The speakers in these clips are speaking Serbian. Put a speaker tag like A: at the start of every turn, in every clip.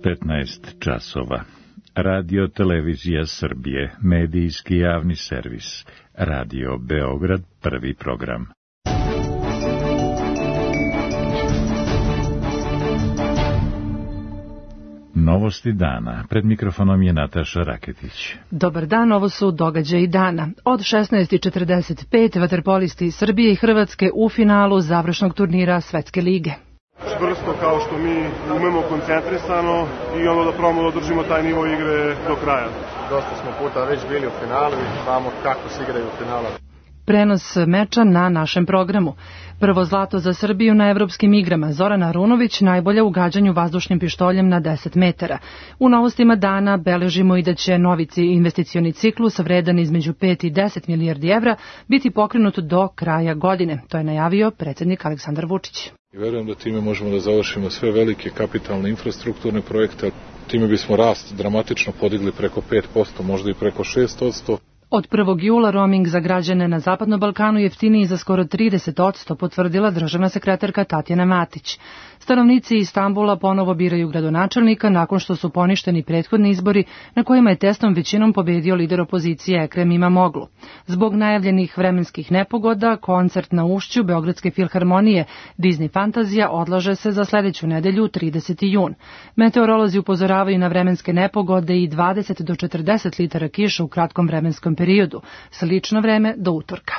A: 15 časova. Radio Televizija Srbije, medijski javni servis. Radio Beograd, prvi program. Novosti dana. Pred mikrofonom je Nataša Raketić.
B: Dobar dan, ovo su događaji dana. Od 16:45 vaterpolisti Srbije i Hrvatske u finalu završnog turnira Svetske lige.
C: Čvrsto kao što mi umemo, koncentrisano i onda da probamo da održimo taj nivo igre do kraja.
D: Dosta smo puta već bili u finalu i znamo kako se igraju u finalu.
B: Prenos meča na našem programu. Prvo zlato za Srbiju na evropskim igrama. Zorana Arunović najbolja u gađanju vazdušnim pištoljem na 10 metara. U novostima dana beležimo i da će novi investicioni ciklus vredan između 5 i 10 milijardi evra biti pokrenut do kraja godine. To je najavio predsjednik Aleksandar Vučić.
E: Verujem da time možemo da završimo sve velike kapitalne infrastrukturne projekte. Time bismo rast dramatično podigli preko 5%, možda i preko 6%.
B: Od 1. jula roaming za građane na Zapadnom Balkanu jeftiniji za skoro 30%, potvrdila državna sekretarka Tatjana Matić. Stanovnici Istanbula ponovo biraju gradonačelnika nakon što su poništeni prethodni izbori na kojima je testom većinom pobedio lider opozicije Ekrem İmamoğlu. Zbog najavljenih vremenskih nepogoda, koncert na Ušću Beogradske filharmonije Disney Fantazija odlaže se za sledeću nedelju, 30. jun. Meteorolozi upozoravaju na vremenske nepogode i 20 do 40 litara kiša u kratkom vremenskom periodu. Slično vreme do utorka.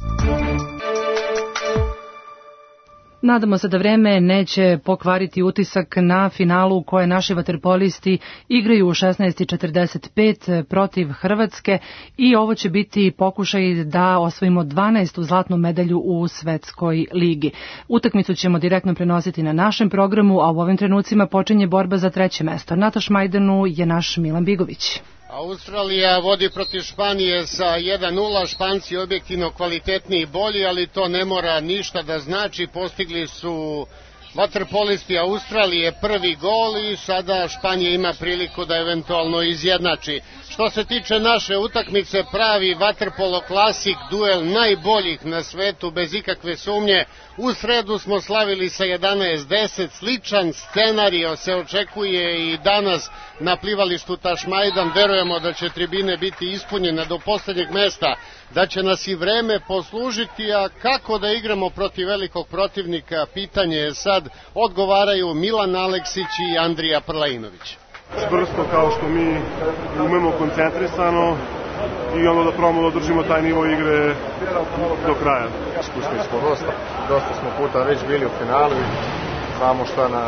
B: Nadamo se da vreme neće pokvariti utisak na finalu u koje naši vaterpolisti igraju u 16:45 protiv Hrvatske i ovo će biti pokušaj da osvojimo 12. zlatnu medalju u Svetskoj ligi. Utakmicu ćemo direktno prenositi na našem programu, a u ovim trenucima počinje borba za treće mesto. Na Tašmajdanu je naš Milan Bigović.
F: Australija vodi protiv Španije sa 1:0, Španci objektivno kvalitetniji i bolji, ali to ne mora ništa da znači, postigli su vaterpolisti Australije prvi gol i sada Španija ima priliku da eventualno izjednači. Što se tiče naše utakmice, pravi vaterpolo klasik, duel najboljih na svetu, bez ikakve sumnje. U sredu smo slavili sa 11:10, sličan scenario se očekuje i danas na plivalištu Tašmajdan. Verujemo da će tribine biti ispunjene do poslednjeg mesta, da će nas i vreme poslužiti, a kako da igramo protiv velikog protivnika, pitanje je sad, odgovaraju Milan Aleksić i Andrija Prlainović.
C: Čvrsto kao što mi umemo, koncentrisano i onda da probamo da održimo taj nivo igre do kraja.
D: Iskusni smo dosta smo puta već bili u finalu i znamo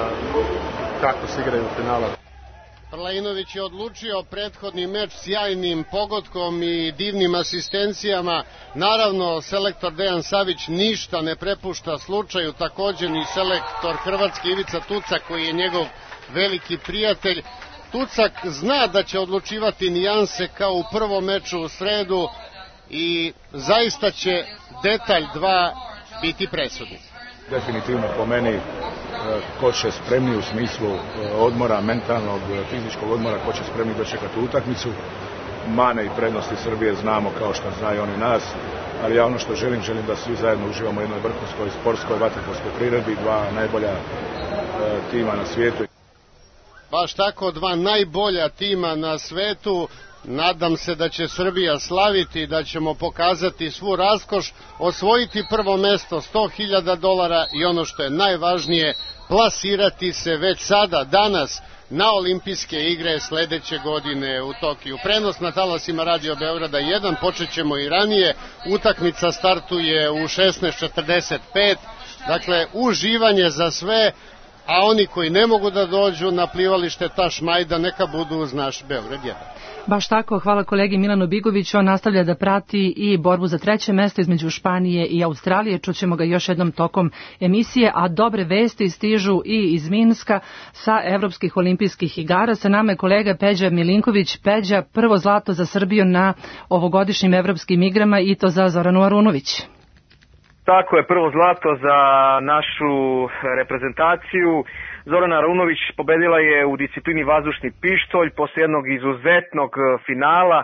D: kako se igraju u finalu.
F: Prlainović je odlučio prethodni meč sjajnim pogodkom i divnim asistencijama. Naravno, selektor Dejan Savić ništa ne prepušta slučaju, također ni selektor Hrvatske Ivica Tucak, koji je njegov veliki prijatelj. Tucak zna da će odlučivati nijanse kao u prvom meču u sredu i zaista će detalj 2 biti presudni.
G: Definitivno po meni ko će spremni u smislu odmora, mentalnog, fizičkog odmora, ko će spremni dočekati utakmicu. Mane i prednosti Srbije znamo kao što znaju oni nas, ali ja ono što želim da svi zajedno uživamo u jednoj vrhunskoj sportskoj vaterpolskoj priredbi, dva najbolja tima na svijetu.
F: Baš tako, dva najbolja tima na svetu. Nadam se da će Srbija slaviti, da ćemo pokazati svu raskoš, osvojiti prvo mesto, $100.000 i ono što je najvažnije, plasirati se već sada, danas, na olimpijske igre sledeće godine u Tokiju. Prenos na talasima Radio Beograda 1, počet ćemo i ranije, utakmica startuje u 16:45, dakle uživanje za sve, a oni koji ne mogu da dođu na plivalište Tašmajdan neka budu uz naš Beograd 1.
B: Baš tako, hvala kolegi Milanu Bigoviću, on nastavlja da prati i borbu za treće mesto između Španije i Australije, čućemo ga još jednom tokom emisije, a dobre vesti stižu i iz Minska sa Evropskih olimpijskih igara. Sa nama je kolega Peđa Milinković. Peđa, prvo zlato za Srbiju na ovogodišnjim Evropskim igrama i to za Zoranu Arunović.
H: Tako je, prvo zlato za našu reprezentaciju. Zorana Arunović pobedila je u disciplini vazdušni pištolj posle jednog izuzetnog finala.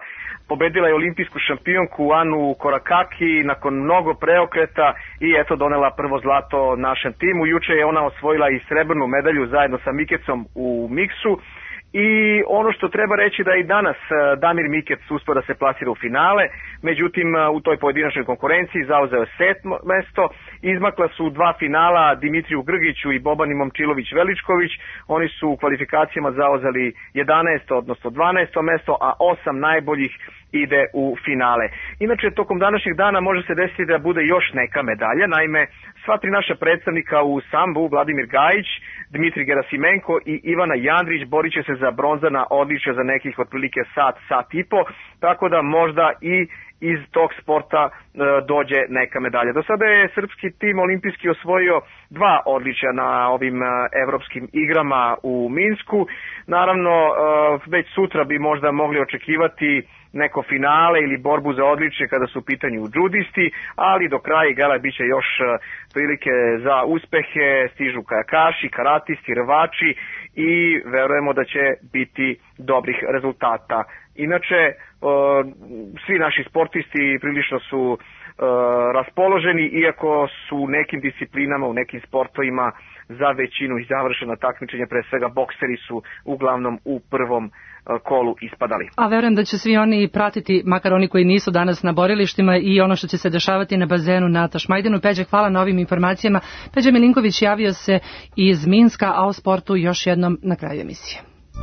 H: pobedila je olimpijsku šampionku Anu Korakaki nakon mnogo preokreta i eto donela prvo zlato našem timu. Juče je ona osvojila i srebrnu medalju zajedno sa Mikecom u miksu. I ono što treba reći da i danas Damir Mikec uspeo da se plasira u finale, međutim u toj pojedinačnoj konkurenciji zauzeo je 7. mesto. Izmakla su 2 finala Dimitriju Grgiću i Bobani Momčilović-Veličković. Oni su u kvalifikacijama zauzeli 11. odnosno 12. mesto, a 8 najboljih ide u finale. Inače, tokom današnjeg dana može se desiti da bude još neka medalja. Naime, sva 3 naša predstavnika u sambu, Vladimir Gajić, Dmitri Gerasimenko i Ivana Jandrić, borit će se za bronzana odličja za nekih otprilike sat i po, tako da možda i iz tog sporta dođe neka medalja. Do sada je srpski tim olimpijski osvojio 2 odličja na ovim evropskim igrama u Minsku. Naravno, već sutra bi možda mogli očekivati neko finale ili borbu za odličje kada su u pitanju džudisti, ali do kraja igala biće još prilike za uspehe, stižu kajakaši, karatisti, rvači i verujemo da će biti dobrih rezultata. Inače, svi naši sportisti prilično su raspoloženi, iako su u nekim disciplinama, u nekim sportovima za većinu i završena takmičenja, pre svega bokseri su uglavnom u prvom kolu ispadali.
B: A verujem da će svi oni pratiti, makar oni koji nisu danas na borilištima, i ono što će se dešavati na bazenu na Tašmajdinu. Peđe, hvala na ovim informacijama. Peđa Milinković javio se iz Minska, a o sportu još jednom na kraju emisije.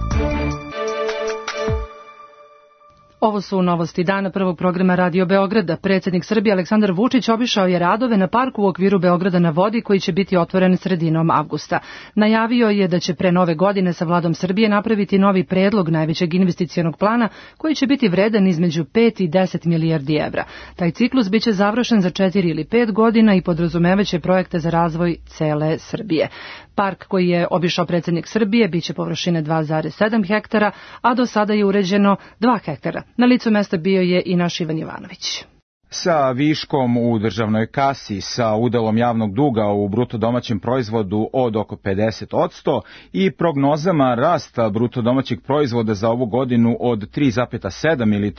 B: Ovo su novosti dana prvog programa Radio Beograda. Predsjednik Srbije Aleksandar Vučić obišao je radove na parku u okviru Beograda na vodi koji će biti otvoren sredinom avgusta. Najavio je da će pre nove godine sa Vladom Srbije napraviti novi predlog najvećeg investicionog plana koji će biti vredan između 5 i 10 milijardi evra. Taj ciklus biće završen za 4 ili 5 godina i podrazumevaće projekte za razvoj cele Srbije. Park koji je obišao predsjednik Srbije biće površine 2,7 hektara, a do sada je uređeno 2 hektara. Na licu mesta bio je i naš Ivan Jovanović.
I: Sa viškom u državnoj kasi, sa udelom javnog duga u bruto domaćem proizvodu od oko 50% i prognozama rasta bruto domaćeg proizvoda za ovu godinu od 3,7 ili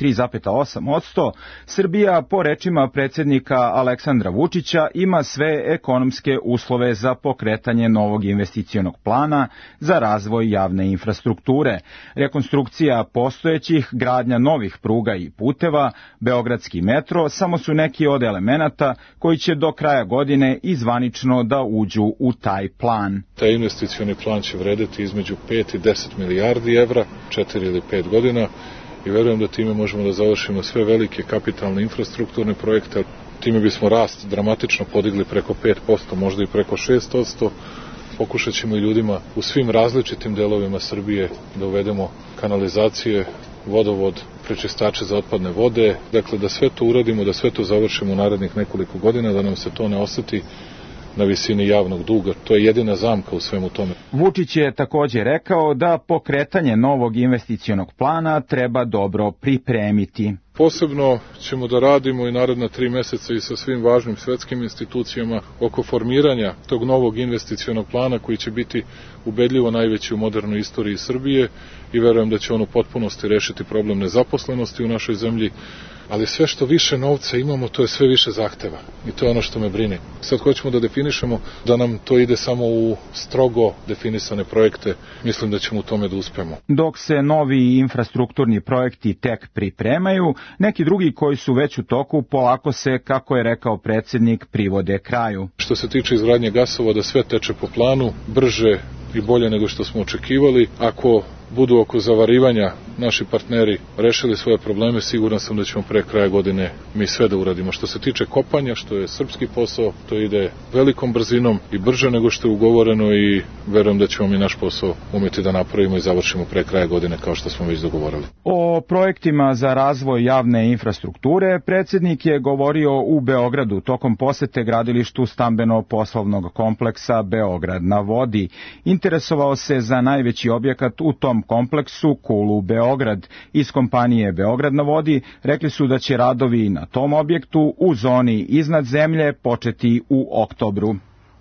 I: 3,8%, Srbija, po rečima predsjednika Aleksandra Vučića, ima sve ekonomske uslove za pokretanje novog investicionog plana za razvoj javne infrastrukture, rekonstrukcija postojećih, gradnja novih pruga i puteva, beogradski metro, samo su neki od elemenata koji će do kraja godine izvanično da uđu u taj plan.
E: Taj investicioni plan će vredeti između 5 i 10 milijardi evra, 4 ili 5 godina, i verujem da time možemo da završimo sve velike kapitalne infrastrukturne projekte. Time bismo rast dramatično podigli preko 5%, možda i preko 6%. Pokušat ćemo i ljudima u svim različitim delovima Srbije da uvedemo kanalizacije, vodovod, prečistače za otpadne vode, dakle da sve to uradimo, da sve to završimo u narednih nekoliko godina, da nam se to ne oseti na visini javnog duga. To je jedina zamka u svemu tome.
I: Vučić je također rekao da pokretanje novog investicionog plana treba dobro pripremiti.
E: Posebno ćemo da radimo i naredna 3 meseca i sa svim važnim svetskim institucijama oko formiranja tog novog investicionog plana koji će biti ubedljivo najveći u modernoj istoriji Srbije i verujem da će on u potpunosti rešiti problem nezaposlenosti u našoj zemlji, ali sve što više novca imamo, to je sve više zahteva i to je ono što me brine. Sad hoćemo da definišemo da nam to ide samo u strogo definisane projekte, mislim da ćemo u tome da uspemo.
I: Dok se novi infrastrukturni projekti tek pripremaju, neki drugi koji su već u toku polako se, kako je rekao predsjednik, privode kraju.
E: Što se tiče izgradnje gasovoda, sve teče po planu, brže i bolje nego što smo očekivali. Ako budu oko zavarivanja naši partneri rešili svoje probleme, siguran sam da ćemo pre kraja godine mi sve da uradimo. Što se tiče kopanja, što je srpski posao, to ide velikom brzinom i brže nego što je ugovoreno i verujem da ćemo mi naš posao umeti da napravimo i završimo pre kraja godine kao što smo već dogovorili.
I: O projektima za razvoj javne infrastrukture predsjednik je govorio u Beogradu tokom posete gradilištu stambeno-poslovnog kompleksa Beograd na vodi. Interesovao se za najveći objekat u tom kompleksu, Kulu Beograd. Iz kompanije Beograd na vodi rekli su da će radovi na tom objektu u zoni iznad zemlje početi u oktobru.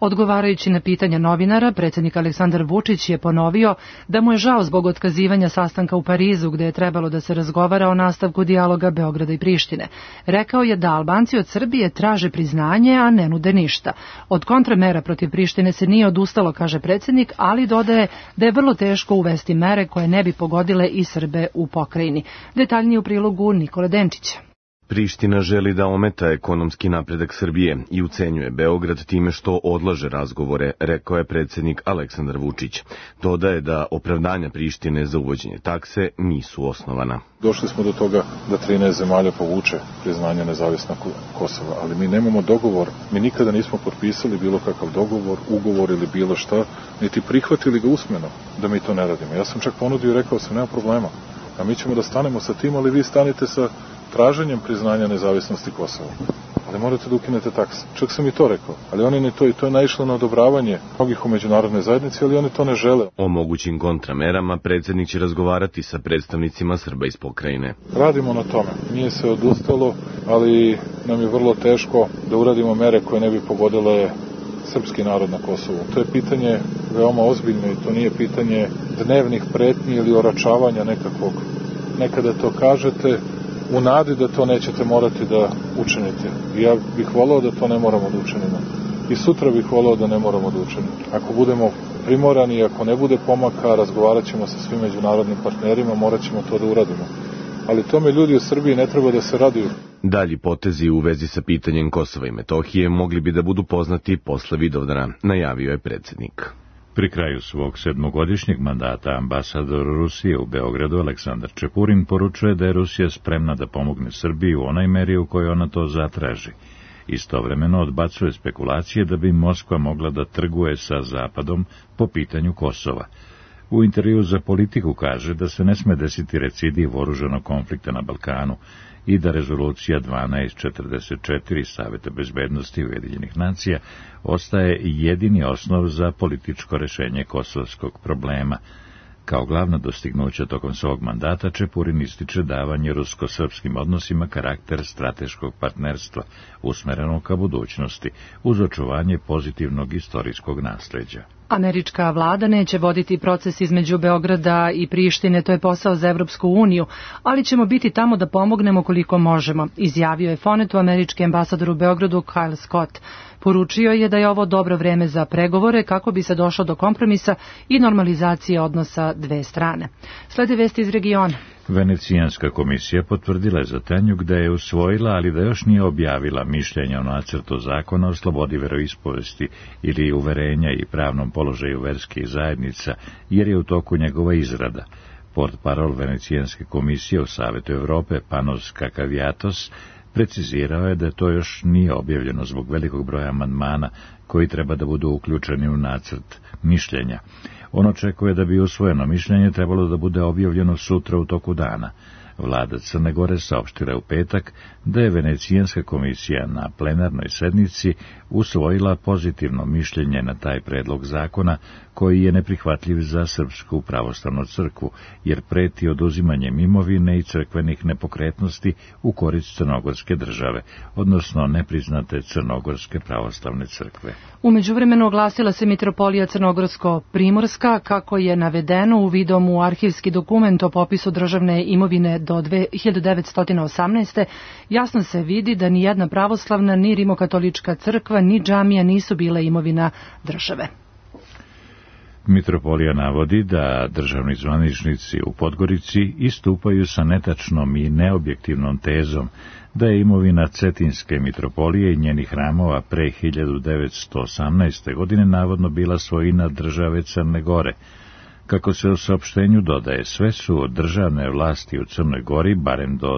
B: Odgovarajući na pitanja novinara, predsjednik Aleksandar Vučić je ponovio da mu je žao zbog otkazivanja sastanka u Parizu gde je trebalo da se razgovara o nastavku dijaloga Beograda i Prištine. Rekao je da Albanci od Srbije traže priznanje, a ne nude ništa. Od kontramera protiv Prištine se nije odustalo, kaže predsjednik, ali dodaje da je vrlo teško uvesti mere koje ne bi pogodile i Srbe u pokrajini. Detaljnije u prilogu Nikole Denčića.
J: Priština želi da ometa ekonomski napredak Srbije i ucenjuje Beograd time što odlaže razgovore, rekao je predsjednik Aleksandar Vučić. Dodaje da opravdanja Prištine za uvođenje takse nisu osnovana.
E: Došli smo do toga da 13 zemalja povuče priznanje nezavisnog Kosova, ali mi nemamo dogovor, mi nikada nismo potpisali bilo kakav dogovor, ugovor ili bilo šta, niti prihvatili ga usmeno da mi to ne radimo. Ja sam čak ponudio i rekao sam, nema problema, a mi ćemo da stanemo sa tim, ali vi stanite sa traženjem priznanja nezavisnosti Kosova. Ali morate da ukinete takse. Čak sam i to rekao. Ali oni ne to, i to je naišlo na odobravanje mnogih u međunarodnoj zajednici, ali oni to ne žele.
J: O mogućim kontramerama predsjednik će razgovarati sa predstavnicima Srba iz pokrajine.
E: Radimo na tome. Nije se odustalo, ali nam je vrlo teško da uradimo mere koje ne bi pogodile srpski narod na Kosovu. To je pitanje veoma ozbiljno i to nije pitanje dnevnih pretnji ili oračavanja nekakvog. Nekada to kažete u nadi da to nećete morati da učinite. Ja bih volao da to ne moramo da učinimo. I sutra bih volao da ne moramo da učinimo. Ako budemo primorani, ako ne bude pomaka, razgovarat ćemo sa svim međunarodnim partnerima, morat ćemo to da uradimo. Ali tome ljudi u Srbiji ne treba da se raduju.
J: Dalji potezi u vezi sa pitanjem Kosova i Metohije mogli bi da budu poznati posle Vidovdana, najavio je predsjednik.
A: Pri kraju svog 7-godišnjeg mandata ambasador Rusije u Beogradu Aleksandar Čepurin poručuje da je Rusija spremna da pomogne Srbiji u onaj meri u kojoj ona to zatraži. Istovremeno odbacuje spekulacije da bi Moskva mogla da trguje sa Zapadom po pitanju Kosova. U intervju za Politiku kaže da se ne sme desiti recidiv oružanog konflikta na Balkanu i da rezolucija 1244 Saveta bezbednosti Ujedinjenih nacija ostaje jedini osnov za političko rešenje kosovskog problema. Kao glavna dostignuća tokom svog mandata Čepurin ističe davanje rusko-srpskim odnosima karakter strateškog partnerstva, usmerenog ka budućnosti, uz očuvanje pozitivnog istorijskog nasleđa.
B: Američka vlada neće voditi proces između Beograda i Prištine, to je posao za Evropsku uniju, ali ćemo biti tamo da pomognemo koliko možemo, izjavio je Fonetu američki ambasador u Beogradu Kyle Scott. Poručio je da je ovo dobro vreme za pregovore kako bi se došlo do kompromisa i normalizacije odnosa dve strane. Slede vesti iz regiona.
A: Venecijanska komisija potvrdila je za Tanjug da je usvojila, ali da još nije objavila mišljenje o nacrtu zakona o slobodi veroispovesti ili uverenja i pravnom položaju verskih zajednica, jer je u toku njegova izrada. Portparol Venecijanske komisije u Savetu Evrope, Panos Kakaviatos, precizirao je da to još nije objavljeno zbog velikog broja amandmana koji treba da budu uključeni u nacrt mišljenja. On očekuje da bi usvojeno mišljenje trebalo da bude objavljeno sutra u toku dana. Vlada Crne Gore saopštila u petak da je Venecijanska komisija na plenarnoj sednici usvojila pozitivno mišljenje na taj predlog zakona koji je neprihvatljiv za Srpsku pravoslavnu crkvu, jer preti oduzimanjem imovine i crkvenih nepokretnosti u korist Crnogorske države, odnosno nepriznate Crnogorske pravoslavne crkve.
B: U međuvremenu oglasila se Mitropolija Crnogorsko-Primorska, kako je navedeno u vidom u arhivski dokument o popisu državne imovine do 1918. Jasno se vidi da ni jedna pravoslavna, ni rimokatolička crkva, ni džamija nisu bile imovina države.
A: Mitropolija navodi da državni zvaničnici u Podgorici istupaju sa netačnom i neobjektivnom tezom da je imovina Cetinske mitropolije i njenih hramova pre 1918. godine navodno bila svojina države Crne Gore. Kako se u saopštenju dodaje, sve su državne vlasti u Crnoj Gori, barem do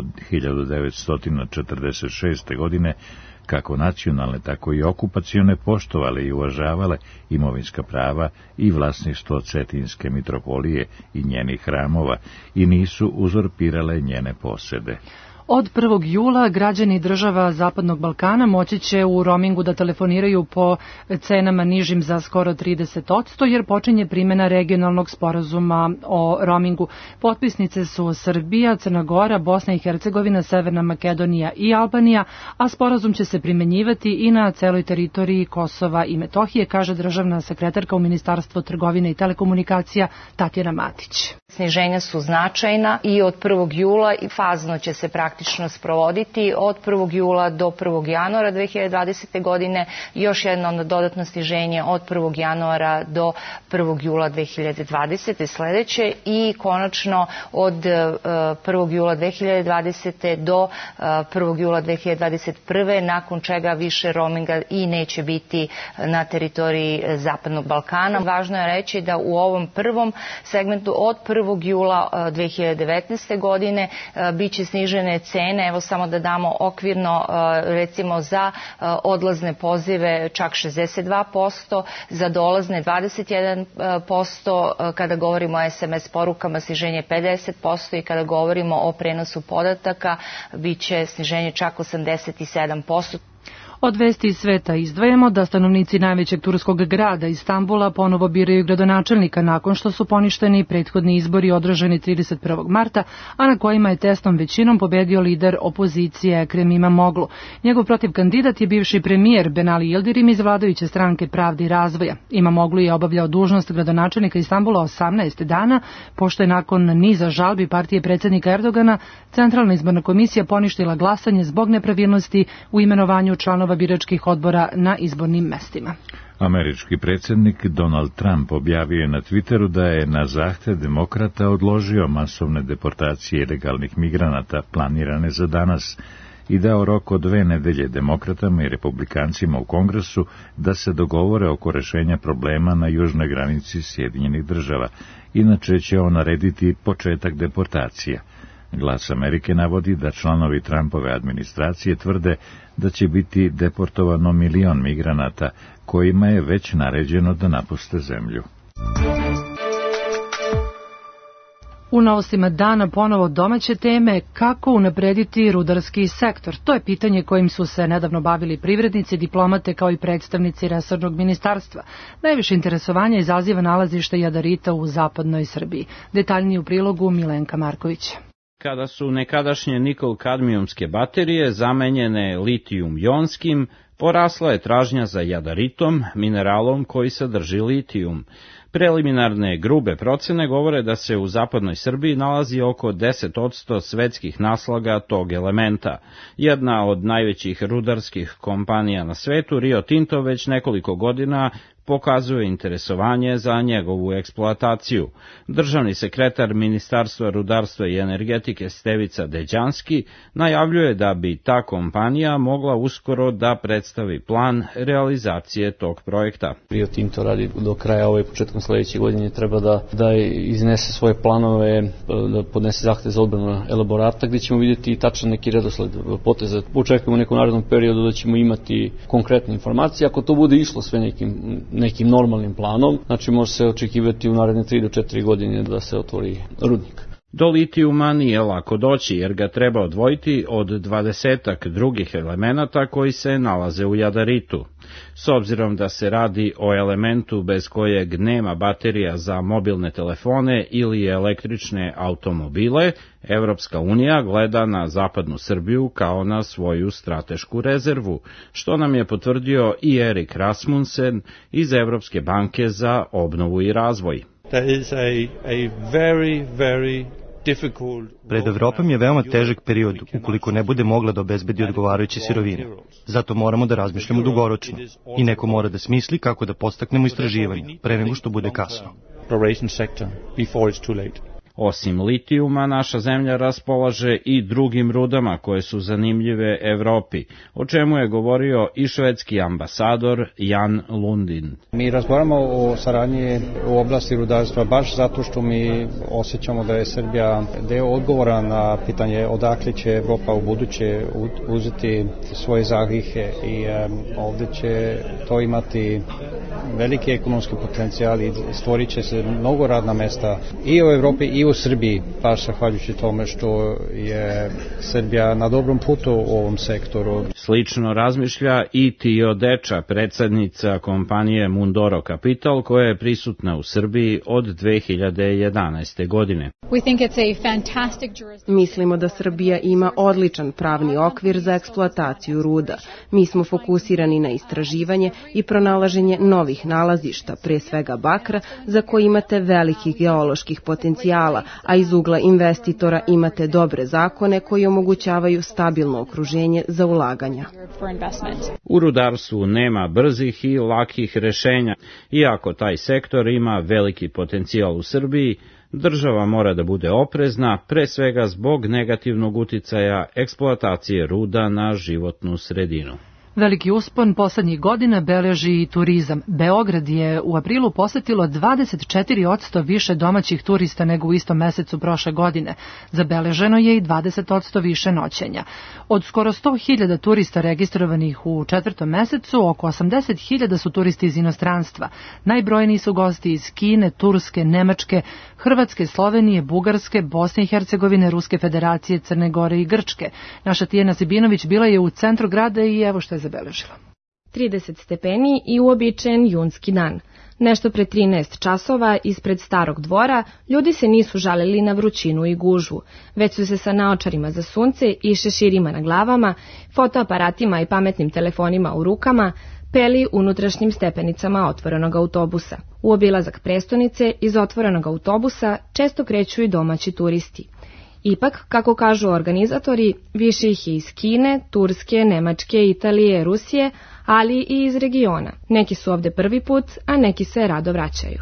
A: 1946. godine, kako nacionalne, tako i okupacione, poštovale i uvažavale imovinska prava i vlasništvo Cetinske mitropolije i njenih hramova i nisu uzurpirale njene posede.
B: Od 1. jula građani država Zapadnog Balkana moći će u roamingu da telefoniraju po cenama nižim za skoro 30%, jer počinje primjena regionalnog sporazuma o roamingu. Potpisnice su Srbija, Crna Gora, Bosna i Hercegovina, Severna Makedonija i Albanija, a sporazum će se primenjivati i na celoj teritoriji Kosova i Metohije, kaže državna sekretarka u Ministarstvu trgovine i telekomunikacija Tatjana Matić.
K: Sniženja su značajna i od 1. jula i fazno će se praktično sprovoditi od 1. jula do 1. januara 2020. godine, još jedno dodatno sniženje od 1. januara do 1. jula 2020. sledeće i konačno od 1. jula 2020. do 1. jula 2021. nakon čega više roaminga i neće biti na teritoriji Zapadnog Balkana. Važno je reći da u ovom prvom segmentu od 1. jula 2019. godine biće snižene cene, evo samo da damo okvirno, recimo za odlazne pozive čak 62%, za dolazne 21%, kada govorimo o SMS porukama sniženje 50% i kada govorimo o prenosu podataka biće sniženje čak 87%.
B: Od vesti iz sveta izdvajamo da stanovnici najvećeg turskog grada Istanbula ponovo biraju gradonačelnika nakon što su poništeni prethodni izbori održani 31. marta, a na kojima je tesnom većinom pobedio lider opozicije Ekrem İmamoğlu. Njegov protiv kandidat je bivši premijer Binali Yildirim iz vladajuće stranke Pravde i razvoja. İmamoğlu je obavljao dužnost gradonačelnika Istanbula 18 dana, pošto je nakon niza žalbi partije predsjednika Erdogana Centralna izborna komisija poništila glasanje zbog nepravilnosti u imenovanju članova biračkih odbora na izbornim mestima.
A: Američki predsjednik Donald Trump objavio je na Twitteru da je na zahtev demokrata odložio masovne deportacije ilegalnih migranata planirane za danas i dao rok od 2 nedelje demokratama i republikancima u Kongresu da se dogovore oko rešenja problema na južnoj granici Sjedinjenih država. Inače će on narediti početak deportacija. Glas Amerike navodi da članovi Trumpove administracije tvrde da će biti deportovano 1 milion migranata, kojima je već naređeno da napuste zemlju.
B: U novostima dana ponovo domaće teme, kako unaprediti rudarski sektor. To je pitanje kojim su se nedavno bavili privrednici, diplomate kao i predstavnici resornog ministarstva. Najviše interesovanja izaziva nalazište jadarita u zapadnoj Srbiji. Detaljnije u prilogu Milenka Marković.
L: Kada su nekadašnje nikl-kadmijumske baterije zamenjene litijum-jonskim, porasla je tražnja za jadaritom, mineralom koji sadrži litijum. Preliminarne grube procene govore da se u zapadnoj Srbiji nalazi oko 10% svetskih naslaga tog elementa. Jedna od najvećih rudarskih kompanija na svetu, Rio Tinto, već nekoliko godina pokazuje interesovanje za njegovu eksploataciju. Državni sekretar Ministarstva rudarstva i energetike Stevica Deđanski najavljuje da bi ta kompanija mogla uskoro da predstavi plan realizacije tog projekta.
M: Rio Tinto radi do kraja početkom sledeće godine, treba da iznese svoje planove, da podnese zahtev za odbranu elaborata, gdje ćemo vidjeti i tačan neki redosled poteza. Očekujemo u nekom narednom periodu da ćemo imati konkretne informacije. Ako to bude išlo sve nekim normalnim planom, znači može se očekivati u naredne 3 do 4 godine da se otvori rudnik.
L: Do litijuma nije lako doći, jer ga treba odvojiti od 20-ak drugih elemenata koji se nalaze u jadaritu. S obzirom da se radi o elementu bez kojeg nema baterija za mobilne telefone ili električne automobile, Evropska unija gleda na zapadnu Srbiju kao na svoju stratešku rezervu, što nam je potvrdio i Erik Rasmussen iz Evropske banke za obnovu i razvoj.
N: Pred Evropom je veoma težak period ukoliko ne bude mogla da obezbedi odgovarajuće sirovine. Zato moramo da razmišljamo dugoročno i neko mora da smisli kako da podstaknemo istraživanje pre nego što bude kasno.
L: Osim litijuma, naša zemlja raspolaže i drugim rudama koje su zanimljive Evropi, o čemu je govorio i švedski ambasador Jan Lundin.
O: Mi razgovaramo o saradnji u oblasti rudarstva baš zato što mi osjećamo da je Srbija deo odgovora na pitanje odakle će Evropa u buduće uzeti svoje zalihe i ovde će to imati veliki ekonomski potencijal i stvorit će se mnogo radna mesta i u Evropi i i u Srbiji, baš zahvaljujući tome što je Srbija na dobrom putu u ovom sektoru.
L: Slično razmišlja i Tio Deča, predsednica kompanije Mundoro Capital, koja je prisutna u Srbiji od 2011. godine.
P: Mislimo da Srbija ima odličan pravni okvir za eksploataciju ruda. Mi smo fokusirani na istraživanje i pronalaženje novih nalazišta, pre svega bakra, za koje imate velikih geoloških potencijala, a iz ugla investitora imate dobre zakone koji omogućavaju stabilno okruženje za ulaganja.
L: U rudarstvu nema brzih i lakih rešenja. Iako taj sektor ima veliki potencijal u Srbiji, država mora da bude oprezna, pre svega zbog negativnog uticaja eksploatacije ruda na životnu sredinu.
B: Veliki uspon poslednjih godina beleži i turizam. Beograd je u aprilu posetilo 24% više domaćih turista nego u istom mesecu prošle godine. Zabeleženo je i 20% više noćenja. Od skoro 100.000 turista registrovanih u četvrtom mesecu, oko 80.000 su turisti iz inostranstva. Najbrojniji su gosti iz Kine, Turske, Nemačke, Hrvatske, Slovenije, Bugarske, Bosne i Hercegovine, Ruske federacije, Crne Gore i Grčke. Naša Tijana Sibinović bila je u centru grada i evo što je zabeležila.
Q: 30 stepeni i uobičajen junski dan. Nešto pre 13 časova ispred Starog dvora ljudi se nisu žalili na vrućinu i gužvu, već su se sa naočarima za sunce i šeširima na glavama, fotoaparatima i pametnim telefonima u rukama peli unutrašnjim stepenicama otvorenog autobusa. U obilazak prestonice iz otvorenog autobusa često kreću i domaći turisti. Ipak, kako kažu organizatori, više ih je iz Kine, Turske, Nemačke, Italije, Rusije, ali i iz regiona. Neki su ovde prvi put, a neki se rado vraćaju.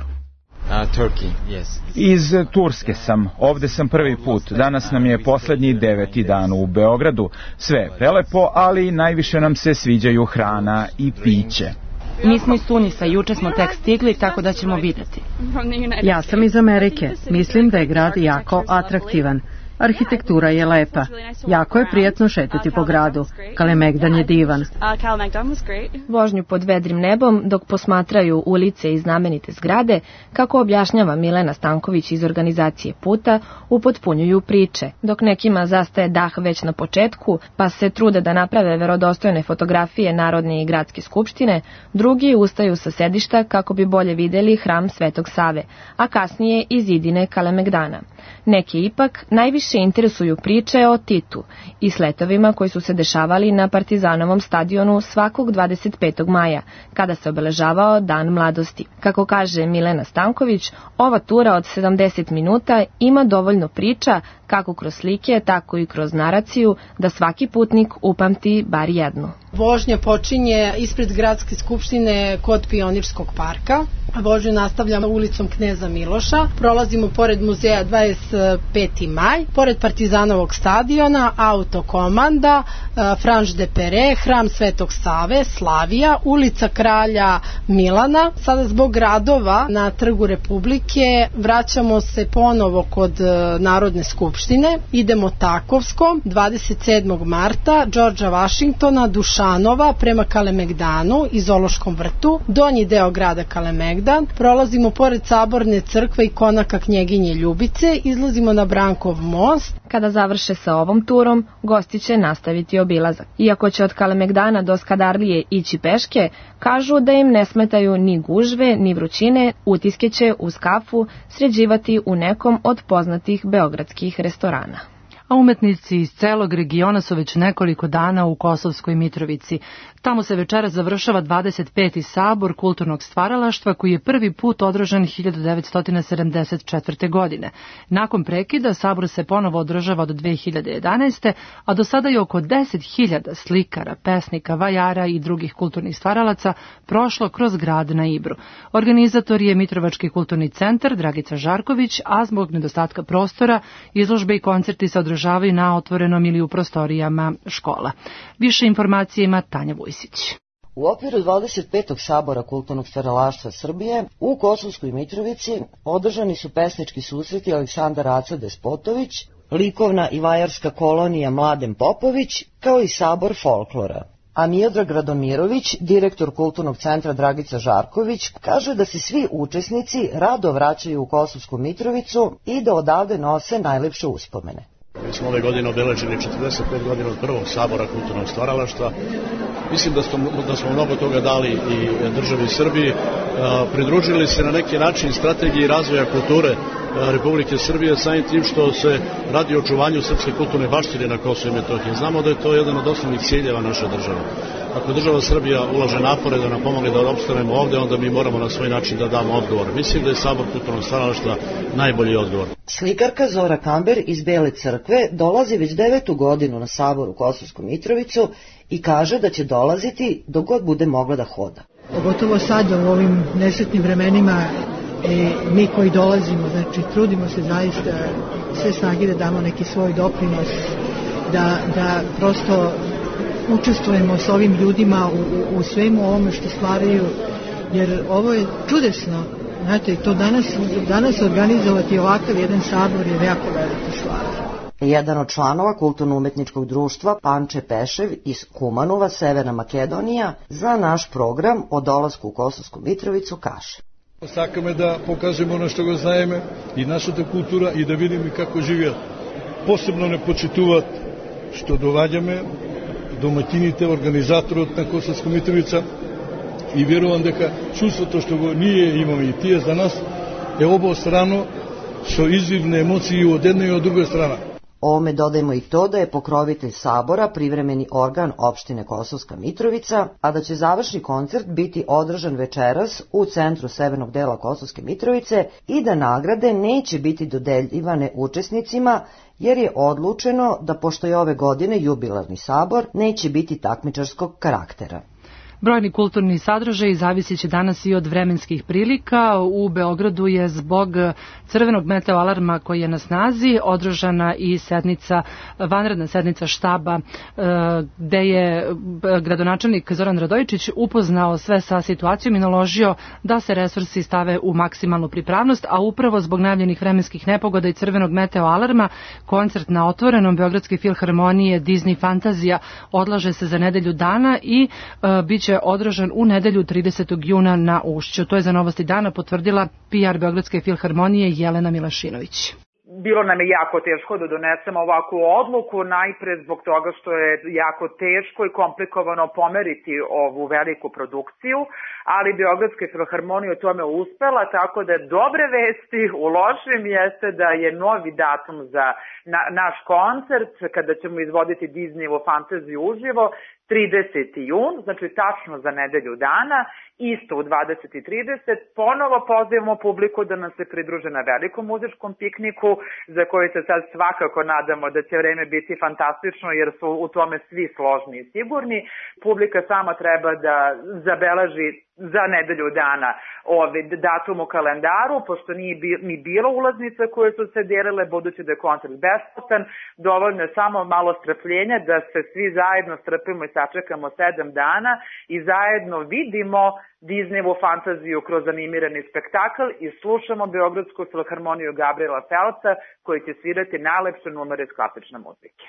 I: Iz Turske sam, ovde sam prvi put. Danas nam je poslednji 9. dan u Beogradu. Sve je prelepo, ali najviše nam se sviđaju hrana i piće.
R: Mi smo iz Tunisa, juče smo tek stigli, tako da ćemo videti.
S: Ja sam iz Amerike. Mislim da je grad jako atraktivan. Arhitektura je lepa. Jako je prijatno šetati po gradu. Kalemegdan je divan.
Q: Vožnju pod vedrim nebom dok posmatraju ulice i znamenite zgrade, kako objašnjava Milena Stanković iz organizacije Puta, upotpunjuju priče, dok nekima zastaje dah već na početku, pa se trude da naprave verodostojne fotografije Narodne i Gradske skupštine, drugi ustaju sa sedišta kako bi bolje videli hram Svetog Save, a kasnije i zidine Kalemegdana. Neki ipak najviše interesuju priče o Titu i sletovima koji su se dešavali na Partizanovom stadionu svakog 25. maja, kada se obeležavao Dan mladosti. Kako kaže Milena Stanković, ova tura od 70 minuta ima dovoljno priča, kako kroz slike, tako i kroz naraciju, da svaki putnik upamti bar jednu.
T: Vožnja počinje ispred Gradske skupštine kod Pionirskog parka. Vožnju nastavljamo ulicom Kneza Miloša. Prolazimo pored muzeja 25. maj, pored Partizanovog stadiona, Autokomanda, Franš de Pere, hram Svetog Save, Slavija, ulica Kralja Milana. Sada zbog radova na Trgu Republike vraćamo se ponovo kod Narodne skupštine. Idemo Takovskom, 27. marta, Đorđa Vašingtona, Dušanova prema Kalemegdanu i Zoološkom vrtu, donji deo grada Kalemegdan, prolazimo pored Saborne crkve i konaka Knjeginje Ljubice, izlazimo na Brankov most.
Q: Kada završe sa ovom turom, gosti će nastaviti obilazak. Iako će od Kalemegdana do Skadarlije ići peške, kažu da im ne smetaju ni gužve, ni vrućine, utiske će uz kafu sređivati u nekom od poznatih beogradskih restorana.
B: A umetnici iz celog regiona su već nekoliko dana u Kosovskoj Mitrovici. Tamo se večeras završava 25. sabor kulturnog stvaralaštva koji je prvi put održan 1974. godine. Nakon prekida sabor se ponovo održava od 2011. a do sada je oko 10.000 slikara, pesnika, vajara i drugih kulturnih stvaralaca prošlo kroz grad na Ibru. Organizator je Mitrovački kulturni centar Dragica Žarković, a zbog nedostatka prostora izložbe i koncerti se održavaju na otvorenom ili u prostorijama škola. Više informacije ima Tanja Vujsić.
U: U okviru 25. sabora kulturnog stvaralaštva Srbije u Kosovskoj Mitrovici održani su pesnički susreti Aleksandar Aca Despotović, likovna i vajarska kolonija Mladen Popović, kao i sabor folklora. A Miodrag Radomirović, direktor Kulturnog centra Dragica Žarković, kaže da se svi učesnici rado vraćaju u Kosovsku Mitrovicu i da odavde nose najlepše uspomene.
C: Mi smo ove godine obeležili 45 godina od prvog sabora kulturnog stvaralaštva. Mislim da smo mnogo toga dali i državi Srbiji. Pridružili se na neki način strategiji razvoja kulture Republike Srbije samim tim što se radi o očuvanju srpske kulturne baštine na Kosovu i Metohiji. Znamo da je to jedan od osnovnih ciljeva naše države. Ako država Srbija ulaže napore da nam pomogne da opstanemo ovde, onda mi moramo na svoj način da damo odgovor. Mislim da je sabor kulturnog stvaralaštva najbolji odgovor.
U: Slikarka Zora Kamber iz Bele Crkve dolazi već 9. godinu na sabor u Kosovsku Mitrovicu i kaže da će dolaziti dok god bude mogla da hoda.
V: Pogotovo sad u ovim nesretnim vremenima mi koji dolazimo, znači trudimo se zaista sve snage da damo neki svoj doprinos, da prosto učestvujemo s ovim ljudima u svemu ovome što stvaraju, jer ovo je čudesno. Znate, to danas organizovati ovakav jedan sabor je jako velika stvar.
U: Jedan od članova kulturno-umetničkog društva, Panče Pešev iz Kumanova, Severna Makedonija, za naš program o dolasku u Kosovsku Mitrovicu kaže:
W: Сакаме да покажеме оно што го знаеме и нашата култура и да видиме како живеат. Посебно не почитуваат што доаѓаме домаќините, организаторот на Косовска Митровица и верувам дека чувството што го ние имаме и тие за нас е обострано со изливне емоции од една и од друга страна.
U: Ovome dodajemo i to da je pokrovitelj sabora privremeni organ opštine Kosovska Mitrovica, a da će završni koncert biti održan večeras u centru severnog dela Kosovske Mitrovice i da nagrade neće biti dodeljivane učesnicima, jer je odlučeno da, pošto je ove godine jubilarni sabor, neće biti takmičarskog karaktera.
B: Brojni kulturni sadržaji zavisit će danas i od vremenskih prilika. U Beogradu je zbog crvenog meteo alarma koji je na snazi održana i vanredna sednica štaba gde je gradonačelnik Zoran Radojičić upoznao sve sa situacijom i naložio da se resursi stave u maksimalnu pripravnost, a upravo zbog najavljenih vremenskih nepogoda i crvenog meteo alarma koncert na otvorenom Beogradske filharmonije Disney Fantazija odlaže se za nedelju dana i biće održan u nedelju 30. juna na Ušću. To je za Novosti dana potvrdila PR Beogradske filharmonije Jelena Milašinović.
X: Bilo nam je jako teško da donesemo ovakvu odluku, najpre zbog toga što je jako teško i komplikovano pomeriti ovu veliku produkciju, ali Beogradska filharmonija u tome uspela, tako da dobre vesti u lošim jeste da je novi datum za naš koncert, kada ćemo izvoditi Disneyevu Fantaziju uživo, 30. jun, znači tačno za nedelju dana, isto u 20:30, ponovo pozivamo publiku da nam se pridruže na velikom muzičkom pikniku, za koji se sad svakako nadamo da će vreme biti fantastično, jer su u tome svi složni i sigurni. Publika sama treba da zabeleži za nedelju dana datum u kalendaru, pošto nije ni bilo ulaznica koje su se delile, budući da je koncert besplatan, dovoljno je samo malo strpljenja da se svi zajedno strpimo i sačekamo 7 dana i zajedno vidimo Disneyevu Fantaziju kroz animirani spektakl i slušamo Beogradsku filharmoniju Gabriela Felca, koji će svirati najlepše numere iz klasične muzike.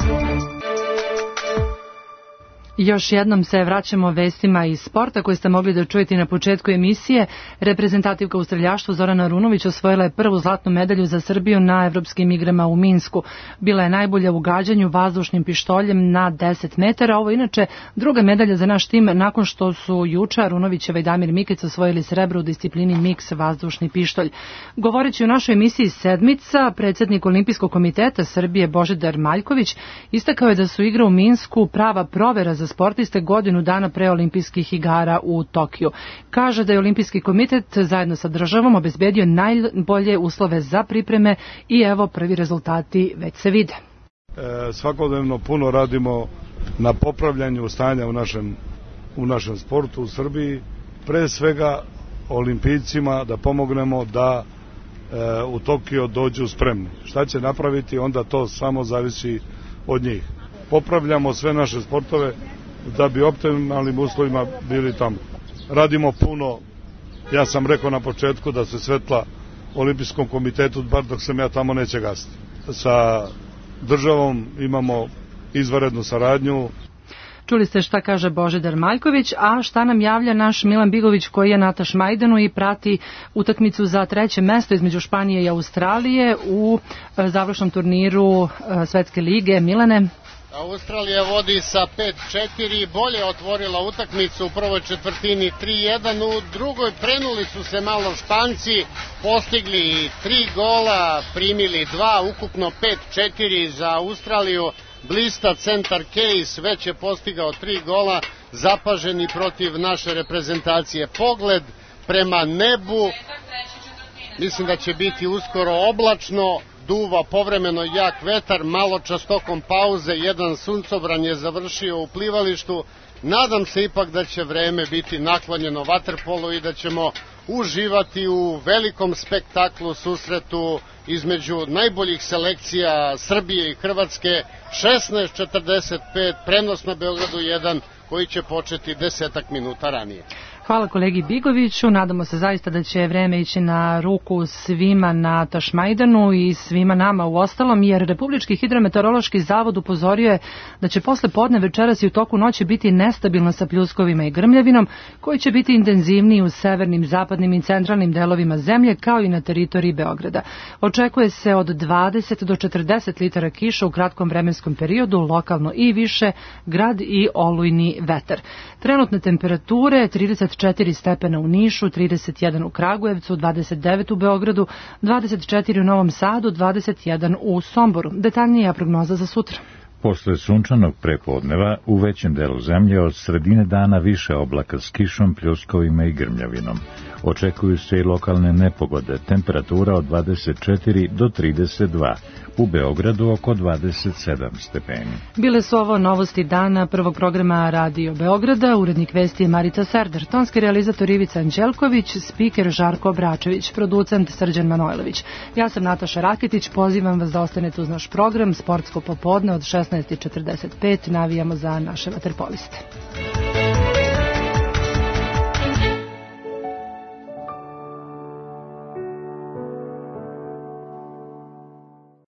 B: Još jednom se vraćamo vestima iz sporta koje ste mogli da čujete na početku emisije. Reprezentativka u streljaštvu Zorana Runović osvojila je prvu zlatnu medalju za Srbiju na Evropskim igrama u Minsku. Bila je najbolja u gađanju vazdušnim pištoljem na 10 metara. Ovo je inače druga medalja za naš tim nakon što su juče Runovićeva i Damir Mikec osvojili srebro u disciplini miks vazdušni pištolj. Govoreći u našoj emisiji Sedmica, predsjednik Olimpijskog komiteta Srbije Božidar Maljković istakao je da su igre u Minsku prava provera za sportiste godinu dana pre olimpijskih igara u Tokiju. Kaže da je Olimpijski komitet zajedno sa državom obezbedio najbolje uslove za pripreme i evo prvi rezultati već se vide.
W: Svakodnevno puno radimo na popravljanju stanja u našem sportu u Srbiji, pre svega olimpijcima da pomognemo da u Tokio dođu spremni. Šta će napraviti, onda to samo zavisi od njih. Popravljamo sve naše sportove da bi optimalnim uslovima bili tamo. Radimo puno, ja sam rekao na početku da se svetla Olimpijskom komitetu, bar dok sam ja tamo, neće gasiti. Sa državom imamo izvanrednu saradnju.
B: Čuli ste šta kaže Božidar Maljković, a šta nam javlja naš Milan Bigović koji je na Tašmajdanu i prati utakmicu za 3. mesto između Španije i Australije u završnom turniru Svetske lige. Milane?
D: Australija vodi sa 5-4, bolje otvorila utakmicu u prvoj četvrtini 3-1, u drugoj prenuli su se malo Španci, postigli 3 gola, primili 2, ukupno 5-4 za Australiju. Blista centar Case već je postigao 3 gola, zapaženi protiv naše reprezentacije. Pogled prema nebu, mislim da će biti uskoro oblačno, duva povremeno jak vetar, malo čas tokom pauze, jedan suncobran je završio u plivalištu. Nadam se ipak da će vreme biti naklonjeno vaterpolu i da ćemo uživati u velikom spektaklu, susretu između najboljih selekcija Srbije i Hrvatske. 16:45, prenos na Beogradu 1, koji će početi 10 minuta ranije.
B: Hvala kolegi Bigoviću, nadamo se zaista da će vreme ići na ruku svima na Tašmajdanu i svima nama u ostalom, jer Republički hidrometeorološki zavod upozorio je da će posle podne, večeras i u toku noći biti nestabilno sa pljuskovima i grmljavinom, koji će biti intenzivniji u severnim, zapadnim i centralnim delovima zemlje, kao i na teritoriji Beograda. Očekuje se od 20 do 40 litara kiša u kratkom vremenskom periodu, lokalno i više, grad i olujni vetar. Trenutne temperature 34 stepena u Nišu, 31 u Kragujevcu, 29 u Beogradu, 24 u Novom Sadu, 21 u Somboru. Detaljnija prognoza za sutra.
A: Posle sunčanog prepodneva u većem delu zemlje od sredine dana više oblaka s kišom, pljuskovima i grmljavinom. Očekuju se i lokalne nepogode, temperatura od 24 do 32, u Beogradu oko 27 stepeni.
B: Bile su ovo novosti dana prvog programa Radio Beograda, urednik vesti je Marica Serdar, tonski realizator Ivica Anđelković, spiker Žarko Obračević, producent Srđan Manojlović. Ja sam Nataša Rakitić, pozivam vas da ostanete uz naš program Sportsko popodne od 16:45, navijamo za naše vaterpoliste.